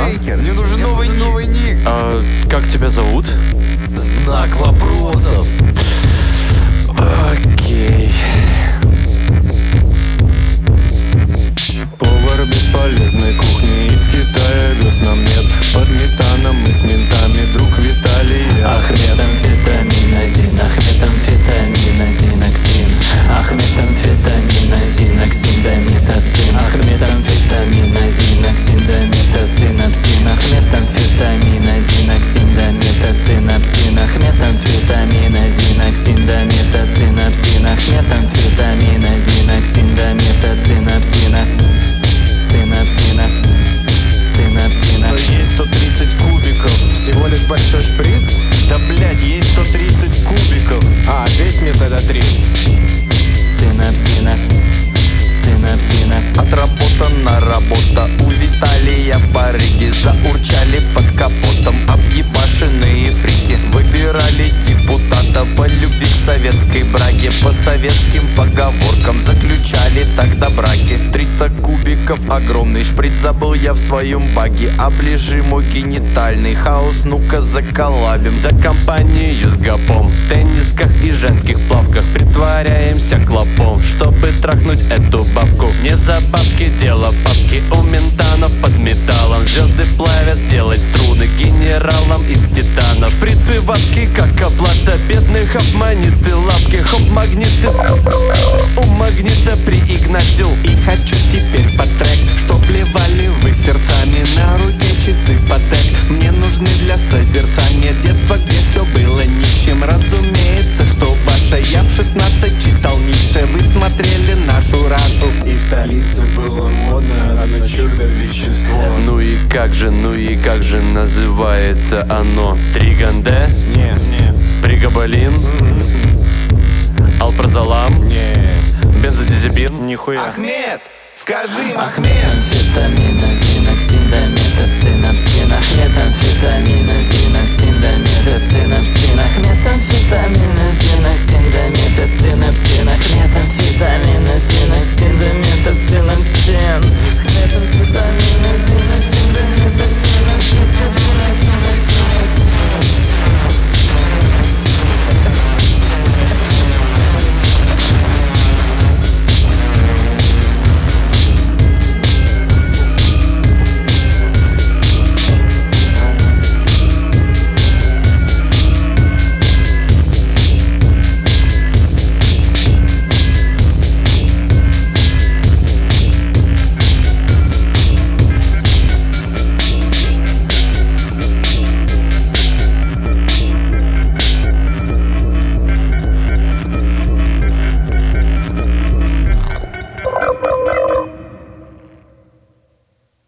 Мне нужен новый ник. А как тебя зовут? Знак вопросов. Окей. Повар бесполезной кухни из Китая вез нам мед. Под метаном мы с ментами, друг Виталий Ахмед амфетаминозин, Ахмед амфетаминозин, оксин. Ахмед амфетаминозин, оксин, дометацин. Ахмед амфетаминозин, оксин, дометацин, апсин. Ахмед амфетаминозин, оксин, дометацин, апсин. Ахмед амфетаминозин, оксин, дометацин, апсин. Ахмед амфетаминозин, оксин, дометацин, апсина. Есть 130 кубиков. Всего лишь большой шприц? Да блять, есть 130 кубиков. Ответь мне тогда 3. Отработана работа у Виталия. Барыги заурчали под капотом. Объебашенные фрики выбирали депутата по любви к советской браке. По советским поговоркам заключали тогда браки. 300 кубиков, огромный шприц забыл я в своем баге. Оближи мой генитальный хаос, ну-ка заколабим. За компанию с гопом, в теннисках и женских плавках притворяемся клопом, чтобы трахнуть эту бабку. Не за бабки, дело папки у ментанов под металлом. Звезды плавят, сделать струны генералам из титанов. Шприцы ватки, как оплата бедных, обманеты лапки. Хоп, магниты, у магнита приигнатил. И хочу теперь под трек, чтоб плевали вы сердцами. На руке часы Патек мне нужны для созерцания детства, где все было нищим. Разумеется, что ваше. Я в 16 читал Ницше. Вы смотрели нашу Рашу. И в столице было модно одно чудо-вещество. Ну и как же называется оно? Триганде? Не. Пригабалин? Алпразолам? Не. Бензодиазепин? Нихуя. Ахмед, скажи, Ахмед амфетаминозин, оксин, дометацин, апсин. Ахмед амфетаминозин, оксин, дометацин, апсин. Ахмед амфетаминозин, оксин, дометацин, апсин. Ахмед амфетаминозин, оксин, дометацин, апсин.